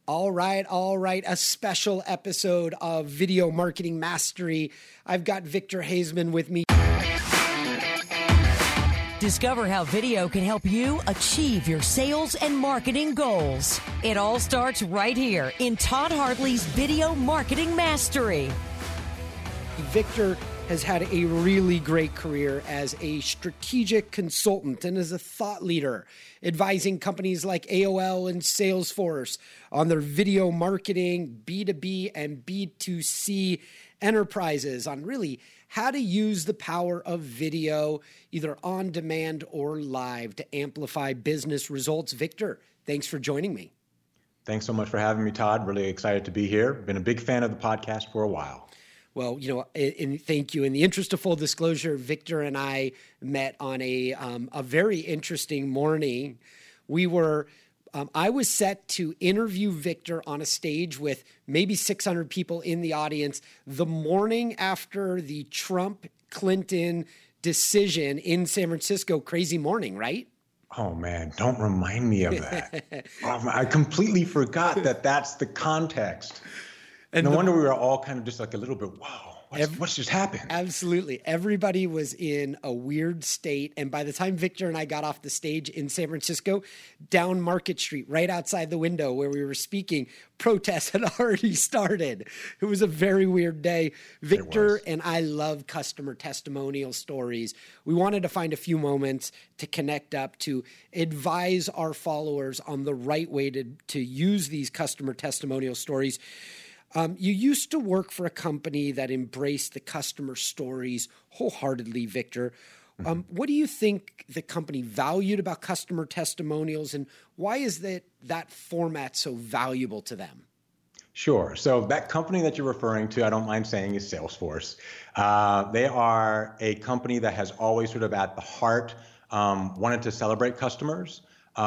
All right. A special episode of Video Marketing Mastery. I've got Victor Haseman with me. Discover how video can help you achieve your sales and marketing goals. It all starts right here in Todd Hartley's Video Marketing Mastery. Victor has had a really great career as a strategic consultant and as a thought leader, advising companies like AOL and Salesforce on their video marketing, B2B and B2C enterprises on really how to use the power of video, either on demand or live, to amplify business results. Victor, thanks for joining me. Thanks so much for having me, Todd. Really excited to be here. Been a big fan of the podcast for a while. Well, and thank you. In the interest of full disclosure, Victor and I met on a very interesting morning. I was set to interview Victor on a stage with maybe 600 people in the audience the morning after the Trump-Clinton decision in San Francisco. Crazy morning, right? Oh, man, don't remind me of that. I completely forgot that that's the context. And no wonder we were all kind of just like a little bit, wow. What's just happened? Absolutely. Everybody was in a weird state. And by the time Victor and I got off the stage in San Francisco, down Market Street, right outside the window where we were speaking, protests had already started. It was a very weird day. Victor and I love customer testimonial stories. We wanted to find a few moments to connect up, to advise our followers on the right way to use these customer testimonial stories. You used to work for a company that embraced the customer stories wholeheartedly, Victor. What do you think the company valued about customer testimonials, and why is that format so valuable to them? Sure. So that company that you're referring to, I don't mind saying, is Salesforce. They are a company that has always sort of at the heart wanted to celebrate customers.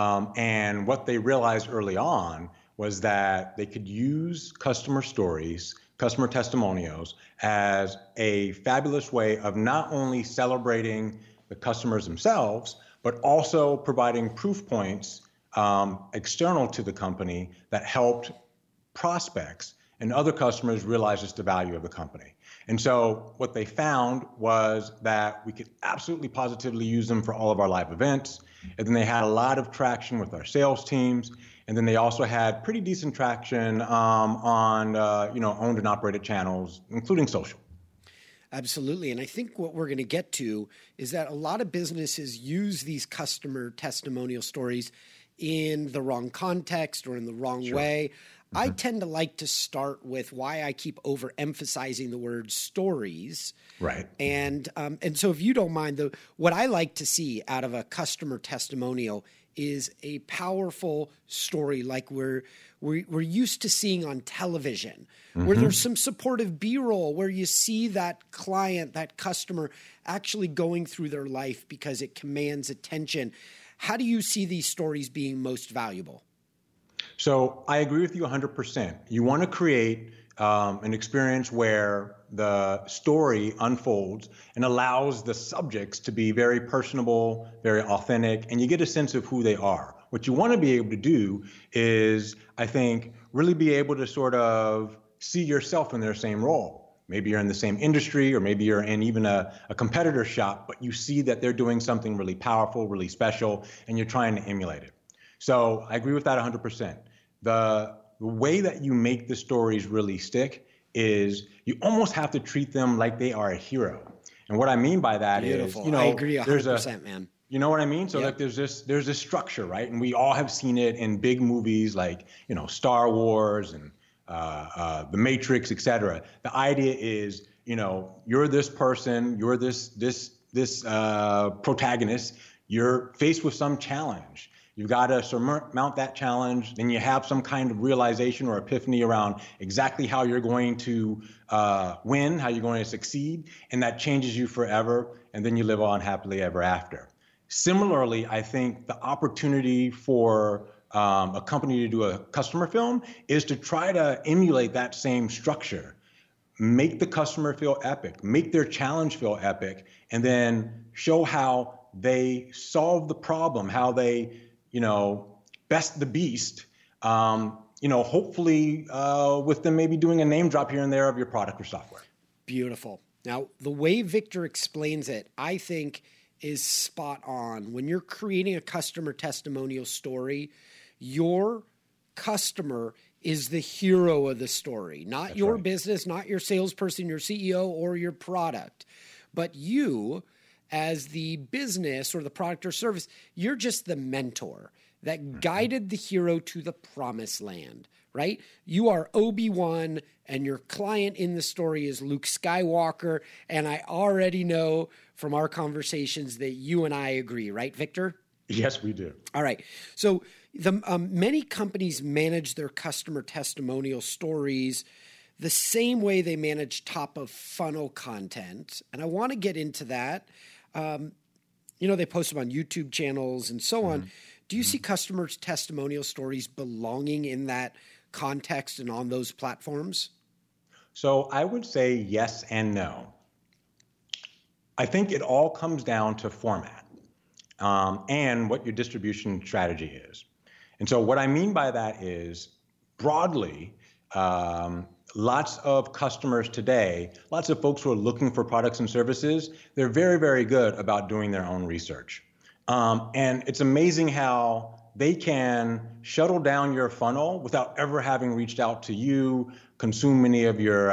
And what they realized early on was that they could use customer stories, customer testimonials, as a fabulous way of not only celebrating the customers themselves, but also providing proof points external to the company that helped prospects and other customers realize just the value of the company. And so what they found was that we could absolutely positively use them for all of our live events. And then they had a lot of traction with our sales teams. And then they also had pretty decent traction on owned and operated channels, including social. Absolutely. And I think what we're going to get to is that a lot of businesses use these customer testimonial stories in the wrong context or in the wrong way. I tend to like to start with why I keep overemphasizing the word stories. Right. And so if you don't mind, what I like to see out of a customer testimonial is a powerful story like we're used to seeing on television, where there's some supportive B-roll, where you see that client, that customer actually going through their life because it commands attention. How do you see these stories being most valuable? So I agree with you 100%. You want to create an experience where the story unfolds and allows the subjects to be very personable, very authentic, and you get a sense of who they are. What you want to be able to do is, I think, really be able to sort of see yourself in their same role. Maybe you're in the same industry, or maybe you're in even a competitor shop, but you see that they're doing something really powerful, really special, and you're trying to emulate it. So I agree with that 100%. The way that you make the stories really stick is you almost have to treat them like they are a hero. And what I mean by that is, I agree 100%, man. You know what I mean? So like there's this structure, right? And we all have seen it in big movies like, Star Wars and The Matrix, et cetera. The idea is, you're this person, you're this protagonist, you're faced with some challenge. You've got to surmount that challenge. Then you have some kind of realization or epiphany around exactly how you're going to win, how you're going to succeed, and that changes you forever, and then you live on happily ever after. Similarly, I think the opportunity for a company to do a customer film is to try to emulate that same structure. Make the customer feel epic, make their challenge feel epic, and then show how they solve the problem, how they best the beast, hopefully with them maybe doing a name drop here and there of your product or software. Beautiful. Now, the way Victor explains it, I think, is spot on. When you're creating a customer testimonial story, your customer is the hero of the story, not your business, not your salesperson, your CEO, or your product, but you as the business or the product or service, you're just the mentor that guided the hero to the promised land, right? You are Obi-Wan and your client in the story is Luke Skywalker. And I already know from our conversations that you and I agree, right, Victor? Yes, we do. All right. So many companies manage their customer testimonial stories the same way they manage top of funnel content. And I want to get into that. They post them on YouTube channels and so on. Do you see customers' testimonial stories belonging in that context and on those platforms? So I would say yes and no. I think it all comes down to format and what your distribution strategy is. And so what I mean by that is broadly, lots of customers today, lots of folks who are looking for products and services, they're very, very good about doing their own research. And it's amazing how they can shuttle down your funnel without ever having reached out to you, consume many of your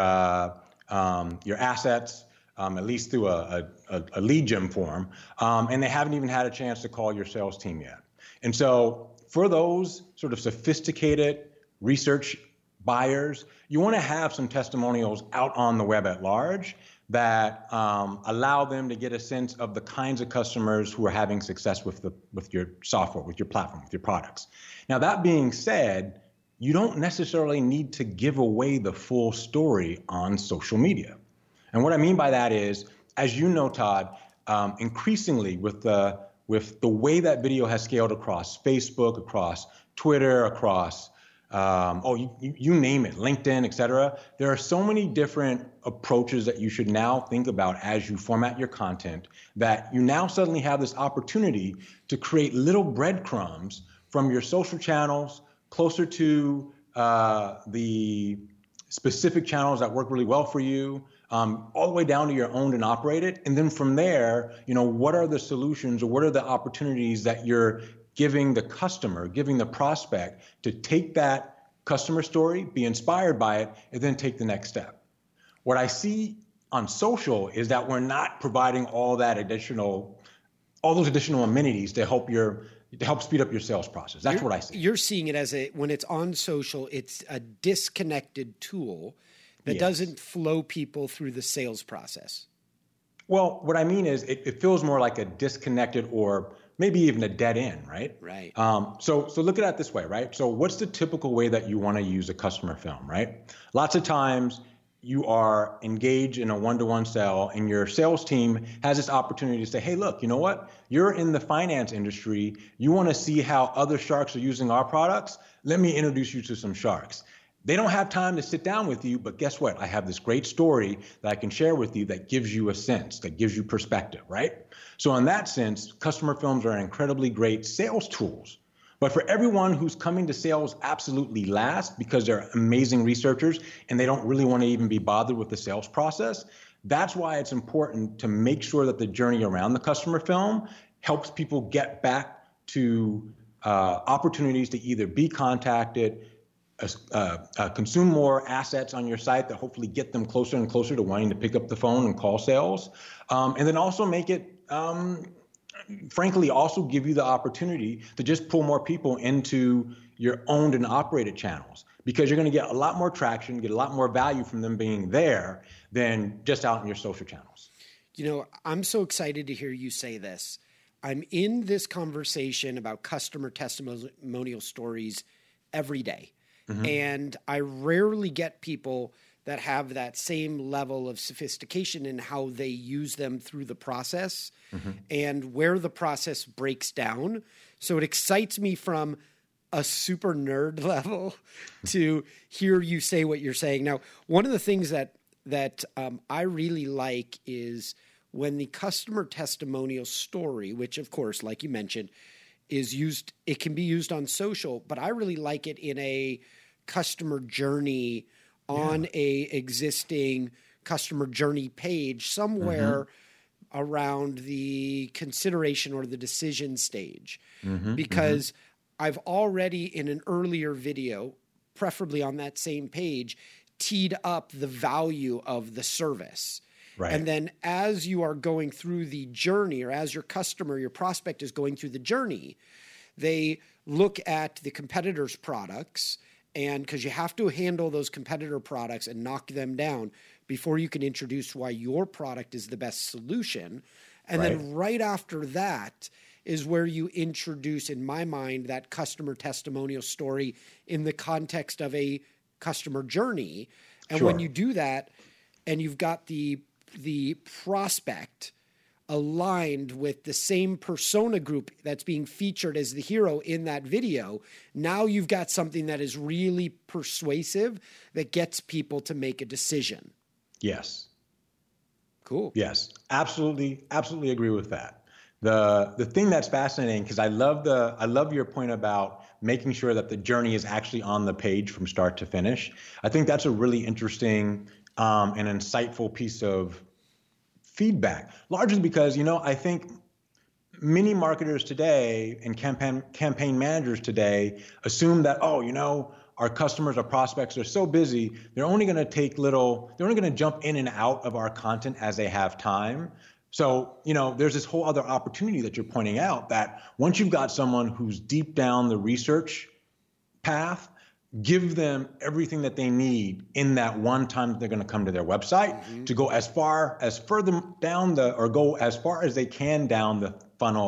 assets, at least through a lead gen form, and they haven't even had a chance to call your sales team yet. And so for those sort of sophisticated research buyers, you want to have some testimonials out on the web at large that allow them to get a sense of the kinds of customers who are having success with your software, with your platform, with your products. Now, that being said, you don't necessarily need to give away the full story on social media. And what I mean by that is, as you know, Todd, increasingly with the way that video has scaled across Facebook, across Twitter, across you name it, LinkedIn, et cetera. There are so many different approaches that you should now think about as you format your content that you now suddenly have this opportunity to create little breadcrumbs from your social channels closer to the specific channels that work really well for you, all the way down to your owned and operated. And then from there, what are the solutions or what are the opportunities that you're giving the customer, giving the prospect to take that customer story, be inspired by it, and then take the next step. What I see on social is that we're not providing all those additional amenities to help speed up your sales process. That's what I see. You're seeing it when it's on social, it's a disconnected tool that doesn't flow people through the sales process. Well, what I mean is it feels more like a disconnected or maybe even a dead end, right? Right. So look at it this way, right? So what's the typical way that you want to use a customer film, right? Lots of times you are engaged in a one-to-one sale and your sales team has this opportunity to say, hey, look, you know what? You're in the finance industry. You want to see how other sharks are using our products? Let me introduce you to some sharks. They don't have time to sit down with you, but guess what? I have this great story that I can share with you that gives you a sense, that gives you perspective, right? So in that sense, customer films are incredibly great sales tools. But for everyone who's coming to sales absolutely last because they're amazing researchers and they don't really want to even be bothered with the sales process, that's why it's important to make sure that the journey around the customer film helps people get back to opportunities to either be contacted, consume more assets on your site that hopefully get them closer and closer to wanting to pick up the phone and call sales. And then also make it, frankly, also give you the opportunity to just pull more people into your owned and operated channels, because you're going to get a lot more traction, get a lot more value from them being there than just out in your social channels. I'm so excited to hear you say this. I'm in this conversation about customer testimonial stories every day. Mm-hmm. And I rarely get people that have that same level of sophistication in how they use them through the process and where the process breaks down. So it excites me from a super nerd level to hear you say what you're saying. Now, one of the things that I really like is when the customer testimonial story, which of course, like you mentioned, is used, it can be used on social, but I really like it in a customer journey on a existing customer journey page somewhere around the consideration or the decision stage. Because I've already in an earlier video, preferably on that same page, teed up the value of the service. Right. And then as you are going through the journey, or as your customer, your prospect is going through the journey, they look at the competitors' products, and because you have to handle those competitor products and knock them down before you can introduce why your product is the best solution. And then right after that is where you introduce, in my mind, that customer testimonial story in the context of a customer journey. And when you do that and you've got the prospect aligned with the same persona group that's being featured as the hero in that video, now you've got something that is really persuasive that gets people to make a decision. Yes. Cool. Yes, absolutely agree with that. The thing that's fascinating, because I love your point about making sure that the journey is actually on the page from start to finish. I think that's a really interesting and insightful piece of feedback, largely because, I think many marketers today and campaign managers today assume that, our customers, our prospects are so busy, they're only going to jump in and out of our content as they have time. So, there's this whole other opportunity that you're pointing out, that once you've got someone who's deep down the research path, give them everything that they need in that one time that they're going to come to their website to go as further down or go as far as they can down the funnel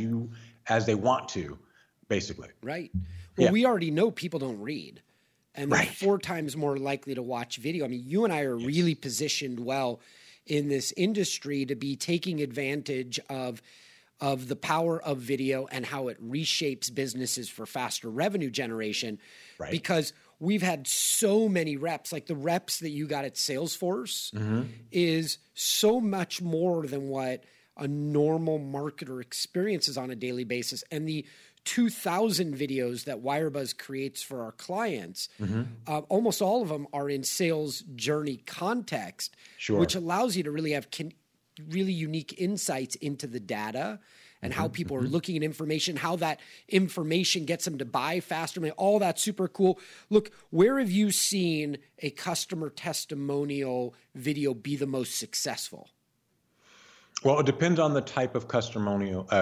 as they want to, basically. Right. Well, we already know people don't read, and they're 4 times more likely to watch video. I mean, you and I are really positioned well in this industry to be taking advantage of the power of video and how it reshapes businesses for faster revenue generation. Right. Because we've had so many reps, like the reps that you got at Salesforce is so much more than what a normal marketer experiences on a daily basis. And the 2,000 videos that Wirebuzz creates for our clients, almost all of them are in sales journey context, which allows you to really have really unique insights into the data and how people are looking at information, how that information gets them to buy faster. I mean, all that's super cool. Look, where have you seen a customer testimonial video be the most successful? Well, it depends on the type of customer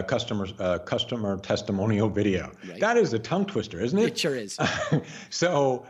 testimonial video. Right. That is a tongue twister, isn't it? It sure is. So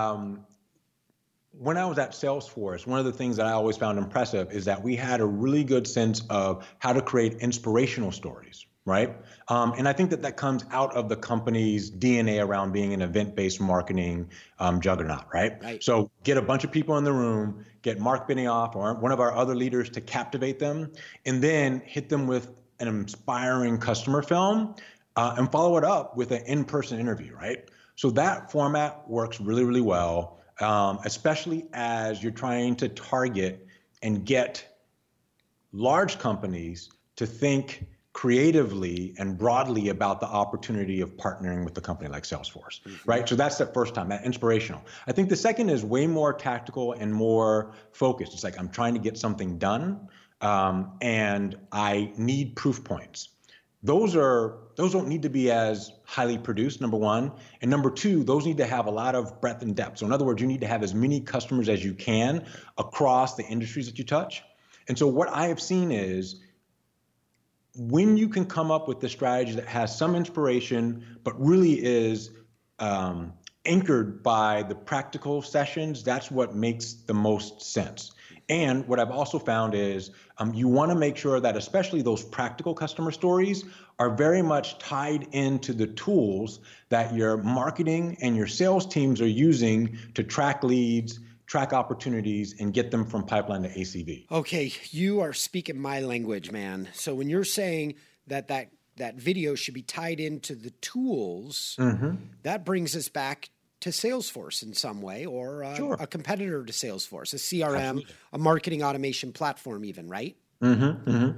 when I was at Salesforce, one of the things that I always found impressive is that we had a really good sense of how to create inspirational stories, right? And I think that comes out of the company's DNA around being an event-based marketing juggernaut, right? So get a bunch of people in the room, get Mark Benioff or one of our other leaders to captivate them, and then hit them with an inspiring customer film and follow it up with an in-person interview, right? So that format works really, really well, especially as you're trying to target and get large companies to think creatively and broadly about the opportunity of partnering with a company like Salesforce, right? So that's the first time, that inspirational. I think the second is way more tactical and more focused. It's like, I'm trying to get something done, and I need proof points. Those don't need to be as highly produced, number one. And number two, those need to have a lot of breadth and depth. So in other words, you need to have as many customers as you can across the industries that you touch. And so what I have seen is, when you can come up with the strategy that has some inspiration, but really is anchored by the practical sessions, that's what makes the most sense. And what I've also found is you want to make sure that especially those practical customer stories are very much tied into the tools that your marketing and your sales teams are using to track leads, track opportunities, and get them from pipeline to ACV. Okay, you are speaking my language, man. So when you're saying that video should be tied into the tools, that brings us back to Salesforce in some way, or a competitor to Salesforce, a CRM, a marketing automation platform even, right?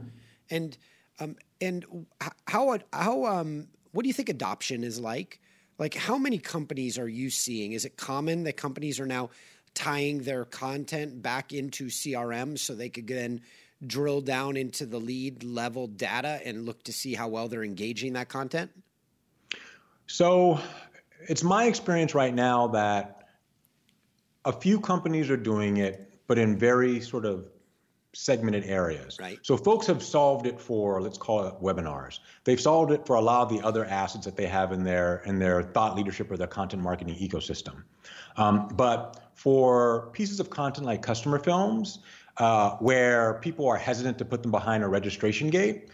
And how what do you think adoption is like Like, how many companies are you seeing? Is it common that companies are now tying their content back into CRM so they could then drill down into the lead level data and look to see how well they're engaging that content? So it's my experience right now that a few companies are doing it, but in very sort of segmented areas. Right. So folks have solved it for, let's call it webinars. They've solved it for a lot of the other assets that they have in their thought leadership or their content marketing ecosystem. But for pieces of content like customer films, where people are hesitant to put them behind a registration gate,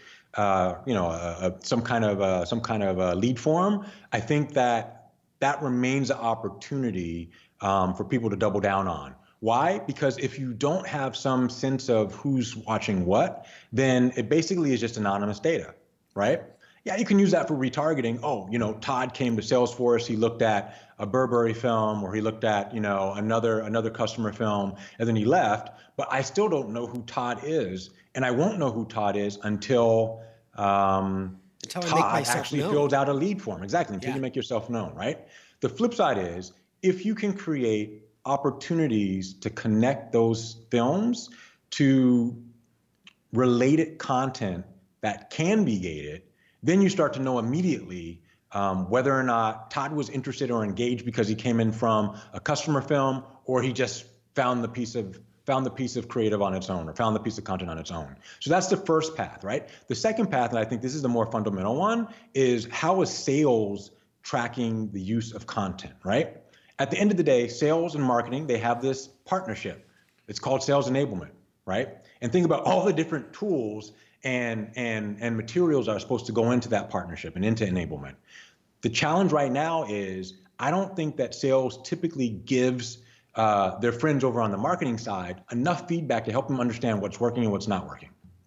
some kind of a lead form, I think that remains an opportunity for people to double down on. Why? Because if you don't have some sense of who's watching what, then it basically is just anonymous data, right? Yeah, you can use that for retargeting. Oh, Todd came to Salesforce, he looked at a Burberry film, or he looked at, another customer film, and then he left. But I still don't know who Todd is, and I won't know who Todd is until Todd actually fills out a lead form. Exactly, until you make yourself known, right? The flip side is, if you can create opportunities to connect those films to related content that can be gated, then you start to know immediately whether or not Todd was interested or engaged because he came in from a customer film, or he just found the piece of creative on its own, or found the piece of content on its own. So that's the first path, right? The second path, and I think this is the more fundamental one, is how is sales tracking the use of content, right? At the end of the day, sales and marketing, they have this partnership. It's called sales enablement, right? And think about all the different tools and materials that are supposed to go into that partnership and into enablement. The challenge right now is, I don't think that sales typically gives their friends over on the marketing side enough feedback to help them understand what's working and what's not working.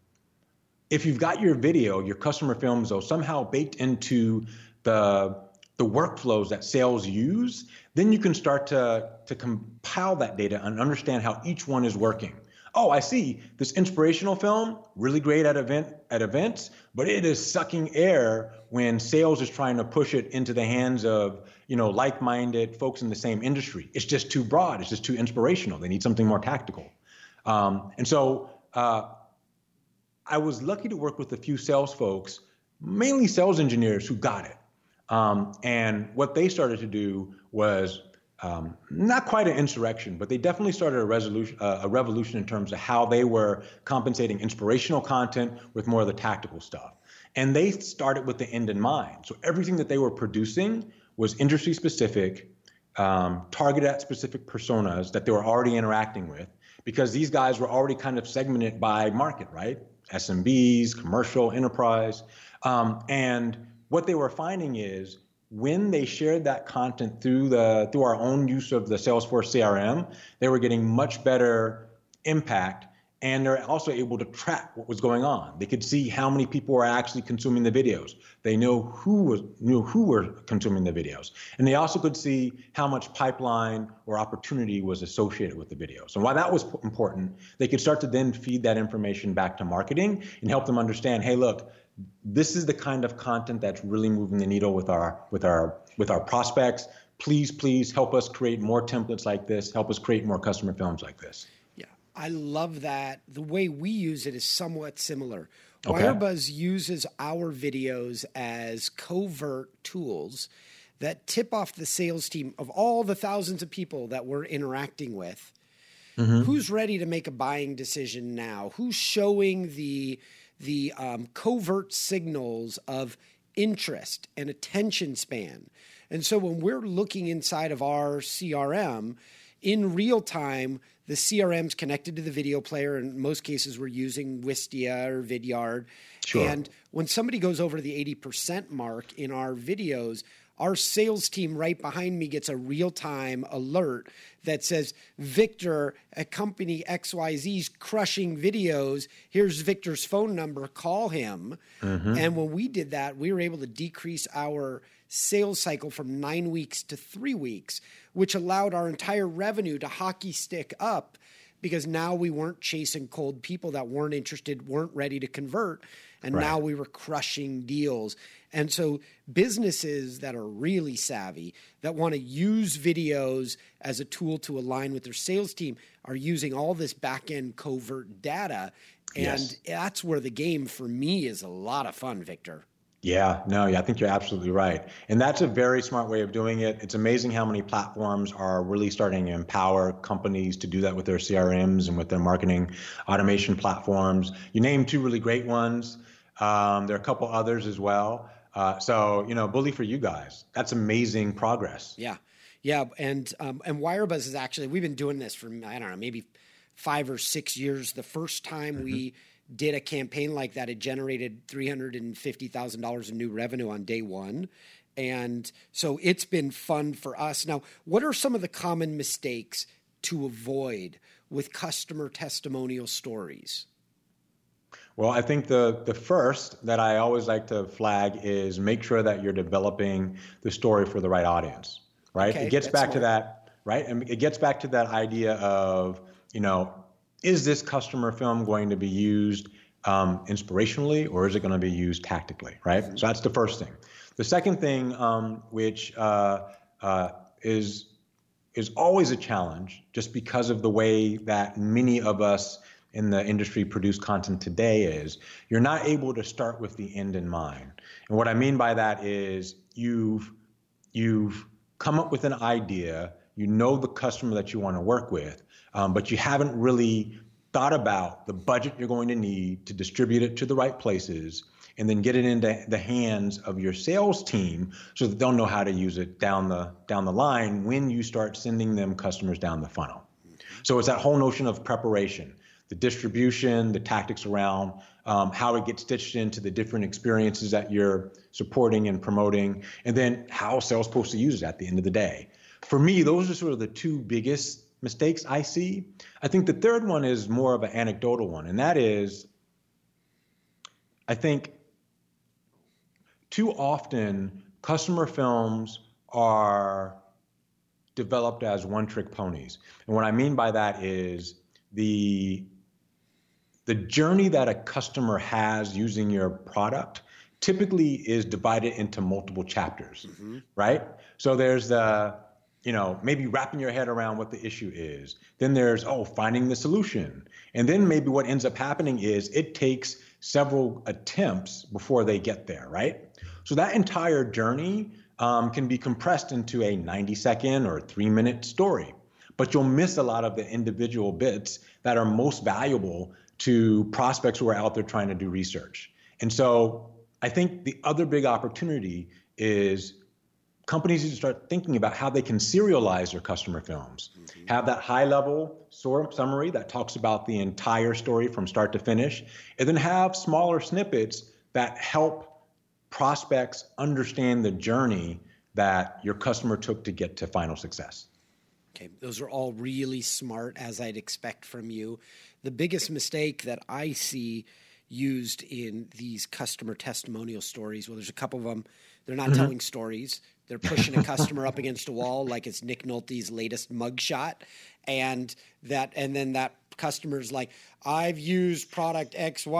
If you've got your video, your customer films, though, somehow baked into the workflows that sales use, then you can start to compile that data and understand how each one is working. Oh, I see this inspirational film, really great at events, but it is sucking air when sales is trying to push it into the hands of, like-minded folks in the same industry. It's just too broad. It's just too inspirational. They need something more tactical. And so I was lucky to work with a few sales folks, mainly sales engineers, who got it. And what they started to do was not quite an insurrection, but they definitely started a revolution in terms of how they were compensating inspirational content with more of the tactical stuff. And they started with the end in mind. So everything that they were producing was industry specific, targeted at specific personas that they were already interacting with, because these guys were already kind of segmented by market, right? SMBs, commercial, enterprise. And what they were finding is, when they shared that content through our own use of the Salesforce CRM, they were getting much better impact, and they're also able to track what was going on. They could see how many people were actually consuming the videos. They knew who were consuming the videos, and they also could see how much pipeline or opportunity was associated with the videos. And why that was important, they could start to then feed that information back to marketing and help them understand, hey, look, this is the kind of content that's really moving the needle with our prospects. Please help us create more templates like this. Help us create more customer films like this. Yeah, I love that. The way we use it is somewhat similar. Okay. Wirebuzz uses our videos as covert tools that tip off the sales team of all the thousands of people that we're interacting with. Mm-hmm. Who's ready to make a buying decision now? Who's showing the covert signals of interest and attention span? And so when we're looking inside of our CRM, in real time, the CRM's connected to the video player. In most cases, we're using Wistia or Vidyard. Sure. And when somebody goes over the 80% mark in our videos, our sales team right behind me gets a real-time alert that says, Victor at company XYZ's crushing videos. Here's Victor's phone number. Call him. Mm-hmm. And when we did that, we were able to decrease our sales cycle from 9 weeks to 3 weeks, which allowed our entire revenue to hockey stick up, because now we weren't chasing cold people that weren't interested, weren't ready to convert. And now we were crushing deals. And so businesses that are really savvy, that want to use videos as a tool to align with their sales team, are using all this back-end covert data. And that's where the game for me is a lot of fun, Victor. Yeah, I think you're absolutely right. And that's a very smart way of doing it. It's amazing how many platforms are really starting to empower companies to do that with their CRMs and with their marketing automation platforms. You named two really great ones. There are a couple others as well. So, bully for you guys. That's amazing progress. Yeah. And Wirebuzz is actually, we've been doing this for, I don't know, maybe 5 or 6 years. The first time we did a campaign like that, it generated $350,000 in new revenue on day one. And so it's been fun for us. Now, what are some of the common mistakes to avoid with customer testimonial stories? Well, I think the first that I always like to flag is make sure that you're developing the story for the right audience, right? Okay, it gets back to that, right? And it gets back to that idea of, is this customer film going to be used inspirationally, or is it going to be used tactically, right? So that's the first thing. The second thing, which is always a challenge, just because of the way that many of us in the industry produce content today, is you're not able to start with the end in mind. And what I mean by that is you've come up with an idea, the customer that you want to work with, but you haven't really thought about the budget you're going to need to distribute it to the right places and then get it into the hands of your sales team so that they'll know how to use it down the line when you start sending them customers down the funnel. So it's that whole notion of preparation, the distribution, the tactics around how it gets stitched into the different experiences that you're supporting and promoting, and then how sales supposed to use it at the end of the day. For me, those are sort of the two biggest mistakes I see. I think the third one is more of an anecdotal one, and that is, I think too often customer films are developed as one-trick ponies. And what I mean by that is the journey that a customer has using your product typically is divided into multiple chapters, right? So there's maybe wrapping your head around what the issue is. Then there's, finding the solution. And then maybe what ends up happening is it takes several attempts before they get there, right? So that entire journey can be compressed into a 90-second or 3-minute story. But you'll miss a lot of the individual bits that are most valuable to prospects who are out there trying to do research. And so I think the other big opportunity is companies need to start thinking about how they can serialize their customer films, have that high-level summary that talks about the entire story from start to finish, and then have smaller snippets that help prospects understand the journey that your customer took to get to final success. Okay, those are all really smart, as I'd expect from you. The biggest mistake that I see used in these customer testimonial stories, well, there's a couple of them. They're not telling stories. They're pushing a customer up against a wall like it's Nick Nolte's latest mugshot. And then that customer's like, I've used product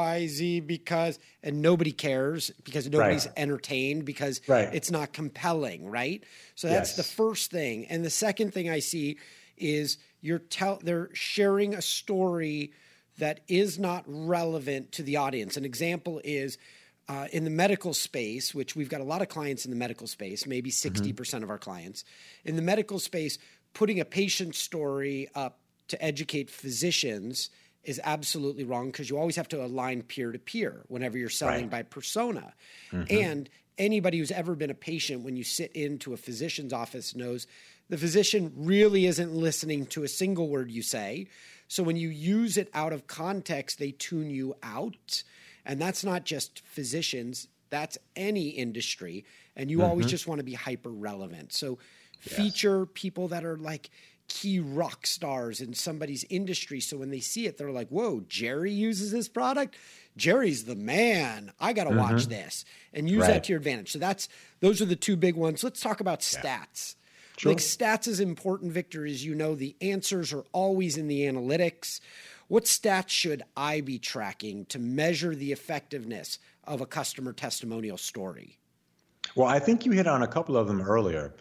XYZ because, and nobody cares because nobody's entertained because it's not compelling, right? So that's the first thing. And the second thing I see is they're sharing a story that is not relevant to the audience. An example is in the medical space, which we've got a lot of clients in the medical space, maybe 60% of our clients. In the medical space, putting a patient story up to educate physicians is absolutely wrong because you always have to align peer-to-peer whenever you're selling by persona. And anybody who's ever been a patient, when you sit into a physician's office, knows the physician really isn't listening to a single word you say. So when you use it out of context, they tune you out. And that's not just physicians, that's any industry. And you always just want to be hyper relevant. So feature people that are like key rock stars in somebody's industry. So when they see it, they're like, whoa, Jerry uses this product? Jerry's the man. I got to watch this, and use that to your advantage. So those are the two big ones. Let's talk about stats. Sure. Like stats is important, Victor, as you know, the answers are always in the analytics. What stats should I be tracking to measure the effectiveness of a customer testimonial story? Well, I think you hit on a couple of them earlier.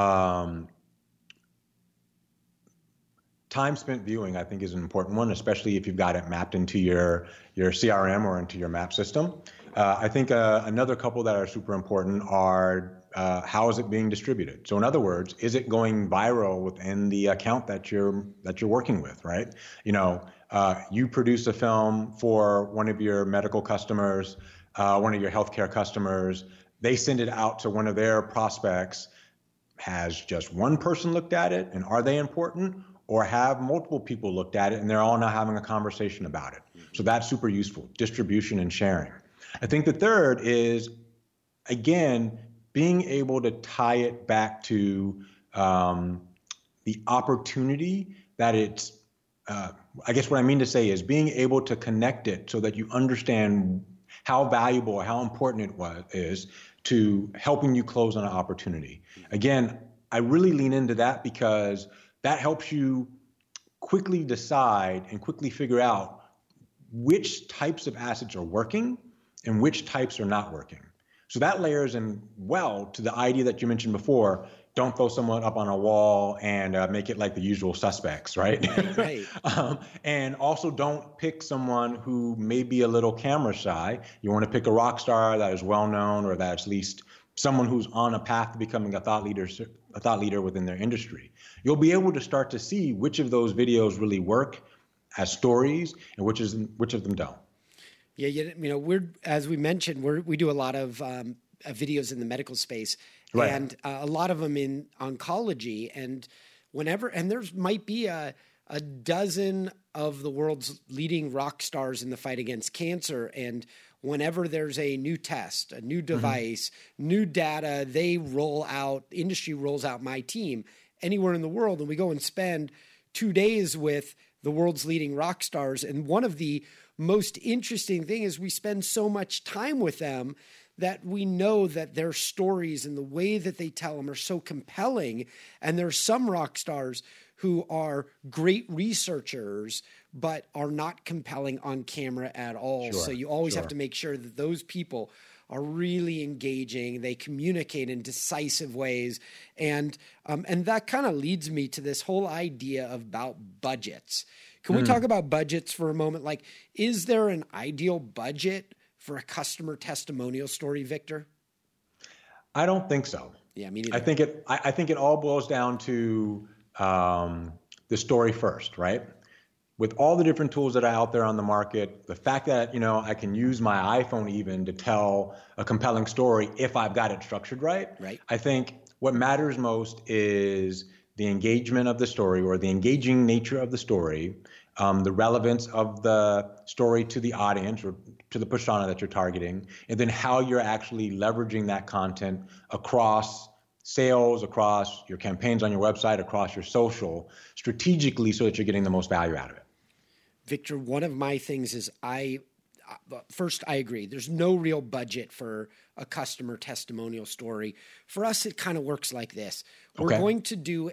Time spent viewing, I think, is an important one, especially if you've got it mapped into your CRM or into your map system. I think another couple that are super important are how is it being distributed? So in other words, is it going viral within the account that you're working with, right? You produce a film for one of your medical customers, one of your healthcare customers. They send it out to one of their prospects. Has just one person looked at it, and are they important? Or have multiple people looked at it and they're all now having a conversation about it. So that's super useful, distribution and sharing. I think the third is, again, being able to tie it back to the opportunity that it's, I guess what I mean to say is being able to connect it so that you understand how valuable or how important it is to helping you close on an opportunity. Again, I really lean into that because that helps you quickly decide and quickly figure out which types of assets are working and which types are not working. So that layers in well to the idea that you mentioned before, don't throw someone up on a wall and make it like the usual suspects, right? Right. And also don't pick someone who may be a little camera shy. You want to pick a rock star that is well known or that's at least someone who's on a path to becoming a thought leader within their industry. You'll be able to start to see which of those videos really work as stories and which of them don't. Yeah, we're, as we mentioned, we do a lot of videos in the medical space, right. And a lot of them in oncology. And there's might be a dozen of the world's leading rock stars in the fight against cancer, and whenever there's a new test, a new device, new data, industry rolls out my team anywhere in the world, and we go and spend 2 days with the world's leading rock stars. And one of the most interesting thing is we spend so much time with them that we know that their stories and the way that they tell them are so compelling. And there's some rock stars who are great researchers, but are not compelling on camera at all. Sure, so you always have to make sure that those people are really engaging. They communicate in decisive ways. And that kind of leads me to this whole idea about budgets. Can we talk about budgets for a moment? Like, is there an ideal budget for a customer testimonial story, Victor? I don't think so. Yeah, me neither. I think it all boils down to the story first, right? With all the different tools that are out there on the market, the fact that, I can use my iPhone even to tell a compelling story if I've got it structured right. Right. I think what matters most is the engagement of the story or the engaging nature of the story, the relevance of the story to the audience or to the persona that you're targeting, and then how you're actually leveraging that content across sales, across your campaigns on your website, across your social, strategically so that you're getting the most value out of it. Victor, one of my things is first, I agree. There's no real budget for a customer testimonial story. For us, it kind of works like this. We're going to do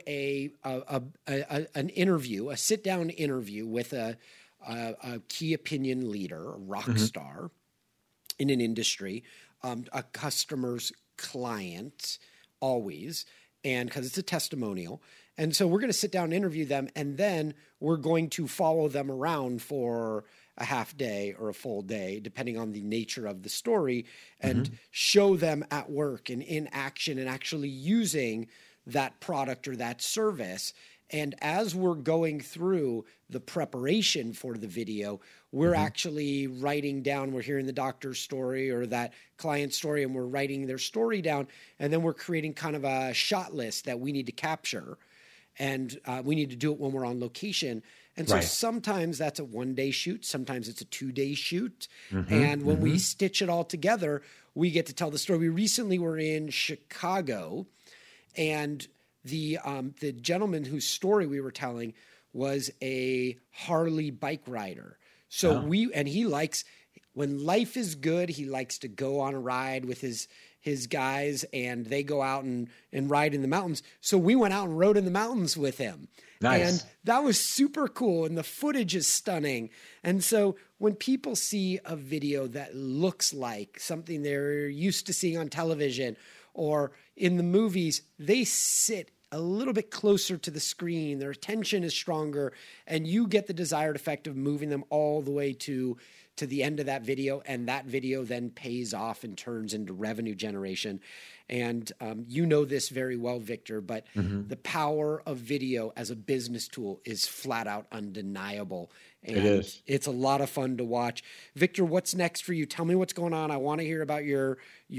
an interview, a sit-down interview with a key opinion leader, a rock star in an industry, a customer's client, always, and because it's a testimonial. And so we're going to sit down and interview them, and then we're going to follow them around for a half day or a full day, depending on the nature of the story, and show them at work and in action and actually using that product or that service. And as we're going through the preparation for the video, we're actually writing down, we're hearing the doctor's story or that client's story, and we're writing their story down. And then we're creating kind of a shot list that we need to capture. And we need to do it when we're on location. And so sometimes that's a 1-day shoot. Sometimes it's a 2-day shoot. And when we stitch it all together, we get to tell the story. We recently were in Chicago, and the gentleman whose story we were telling was a Harley bike rider. So he likes, when life is good, he likes to go on a ride with his his guys, and they go out and ride in the mountains. So we went out and rode in the mountains with him. Nice. And that was super cool. And the footage is stunning. And so when people see a video that looks like something they're used to seeing on television or in the movies, they sit a little bit closer to the screen. Their attention is stronger, and you get the desired effect of moving them all the way to the end of that video, and that video then pays off and turns into revenue generation. And you know this very well, Victor, but the power of video as a business tool is flat out undeniable. And it is. It's a lot of fun to watch. Victor, what's next for you? Tell me what's going on. I want to hear about your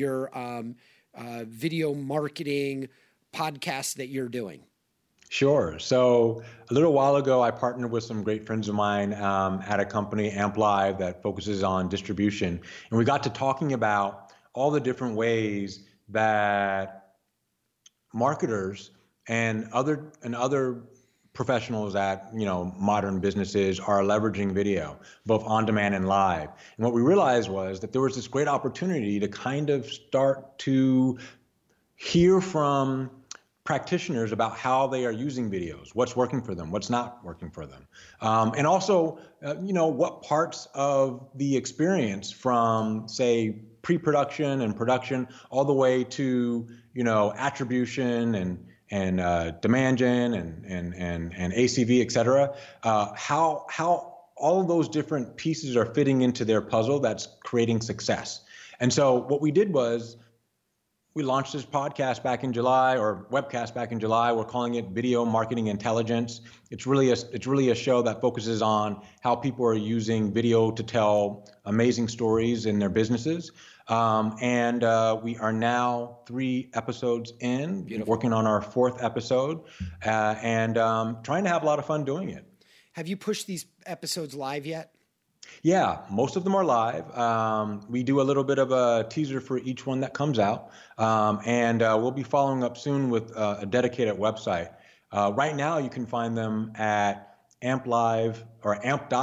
video marketing podcast that you're doing. Sure. So a little while ago, I partnered with some great friends of mine at a company, AmpLive, that focuses on distribution. And we got to talking about all the different ways that marketers and other professionals at modern businesses are leveraging video, both on demand and live. And what we realized was that there was this great opportunity to kind of start to hear from practitioners about how they are using videos, what's working for them, what's not working for them. And also, what parts of the experience from, say, pre-production and production all the way to, attribution and demand gen and ACV, et cetera, how all of those different pieces are fitting into their puzzle that's creating success. And so what we did was, we launched this podcast back in July, or webcast back in July. We're calling it Video Marketing Intelligence. It's really a show that focuses on how people are using video to tell amazing stories in their businesses. And we are now 3 episodes in, Beautiful. Working on our 4th episode, and trying to have a lot of fun doing it. Have you pushed these episodes live yet? Yeah, most of them are live. We do a little bit of a teaser for each one that comes out. And we'll be following up soon with a dedicated website. Right now, you can find them at AmpLive or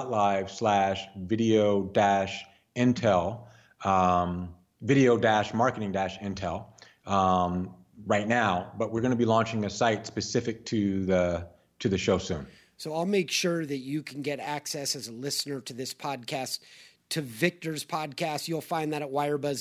amp.live/video-intel, video-marketing-intel right now. But we're going to be launching a site specific to the show soon. So I'll make sure that you can get access as a listener to this podcast, to Victor's podcast. You'll find that at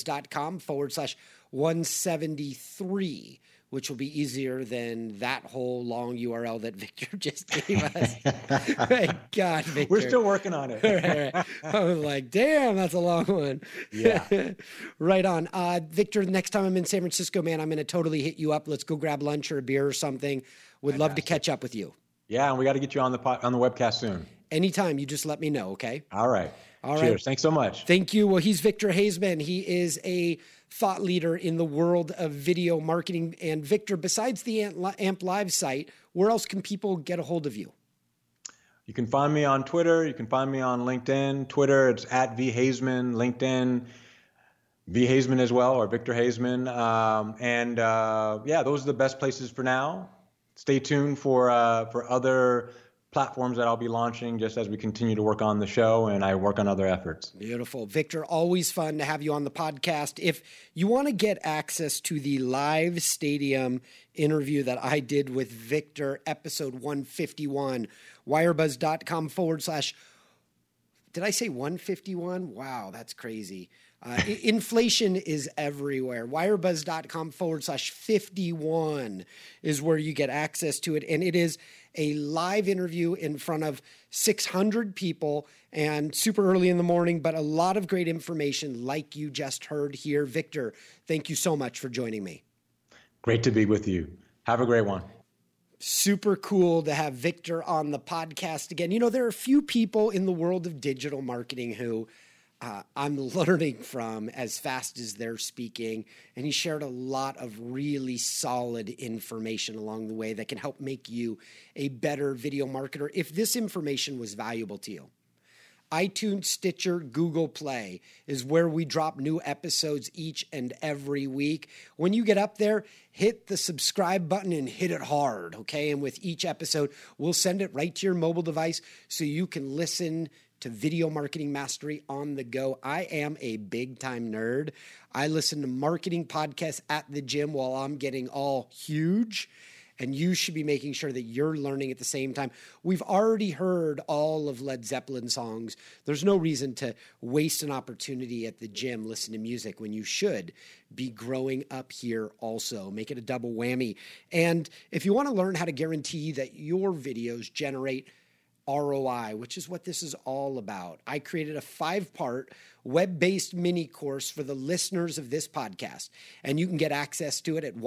wirebuzz.com/173, which will be easier than that whole long URL that Victor just gave us. Thank God, Victor. We're still working on it. Right. I was like, damn, that's a long one. Yeah. Right on. Victor, next time I'm in San Francisco, man, I'm going to totally hit you up. Let's go grab lunch or a beer or something. Would love to catch up with you. Yeah, and we got to get you on the webcast soon. Anytime. You just let me know, okay? All right. Cheers. Right. Thanks so much. Thank you. Well, he's Victor Hazeman. He is a thought leader in the world of video marketing. And Victor, besides the AmpLive site, where else can people get a hold of you? You can find me on Twitter. You can find me on LinkedIn. Twitter, it's at @VHazeman. LinkedIn, VHazeman as well, or Victor Hazeman. Those are the best places for now. Stay tuned for other platforms that I'll be launching just as we continue to work on the show and I work on other efforts. Beautiful. Victor, always fun to have you on the podcast. If you want to get access to the live stadium interview that I did with Victor, episode 151, wirebuzz.com/ did I say 151? Wow, that's crazy. Inflation is everywhere. Wirebuzz.com/ /51 is where you get access to it. And it is a live interview in front of 600 people and super early in the morning, but a lot of great information like you just heard here. Victor, thank you so much for joining me. Great to be with you. Have a great one. Super cool to have Victor on the podcast again. There are a few people in the world of digital marketing who I'm learning from as fast as they're speaking. And he shared a lot of really solid information along the way that can help make you a better video marketer if this information was valuable to you. iTunes, Stitcher, Google Play is where we drop new episodes each and every week. When you get up there, hit the subscribe button and hit it hard, okay? And with each episode, we'll send it right to your mobile device so you can listen to Video Marketing Mastery on the go. I am a big-time nerd. I listen to marketing podcasts at the gym while I'm getting all huge, and you should be making sure that you're learning at the same time. We've already heard all of Led Zeppelin songs. There's no reason to waste an opportunity at the gym listening to music when you should be growing up here also. Make it a double whammy. And if you want to learn how to guarantee that your videos generate ROI, which is what this is all about, I created a 5-part web-based mini course for the listeners of this podcast. And you can get access to it at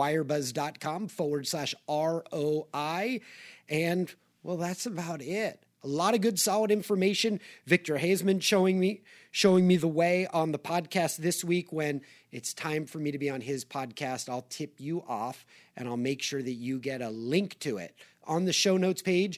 wirebuzz.com/ROI. And well, that's about it. A lot of good, solid information. Victor Haisman showing me the way on the podcast this week. When it's time for me to be on his podcast, I'll tip you off and I'll make sure that you get a link to it on the show notes page,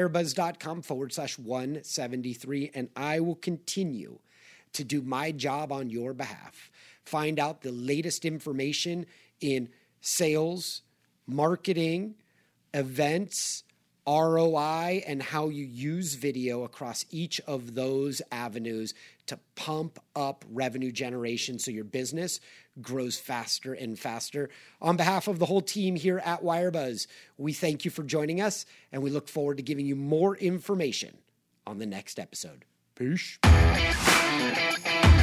wirebuzz.com/173. And I will continue to do my job on your behalf. Find out the latest information in sales, marketing, events, ROI, and how you use video across each of those avenues to pump up revenue generation so your business grows faster and faster. On behalf of the whole team here at WireBuzz, we thank you for joining us, and we look forward to giving you more information on the next episode. Peace.